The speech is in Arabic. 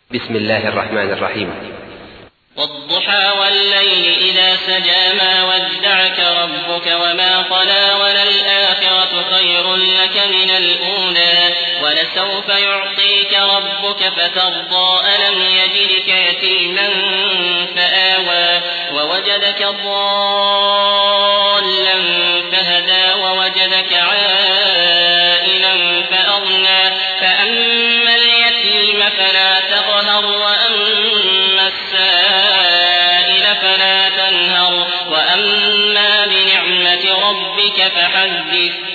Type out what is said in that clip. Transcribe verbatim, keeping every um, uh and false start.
بسم الله الرحمن الرحيم. والضحى والليل إذا سجى ما ودعك ربك وما قلى وللآخرة خير لك من الأولى ولسوف يعطيك ربك فترضى ألم يجدك يتيما فآوى ووجدك ضالا فهدى ووجدك عائلا فأغنى فأما اليتيم فلا تقهر وأما السائل فلا تنهر وأما بنعمة ربك فحدث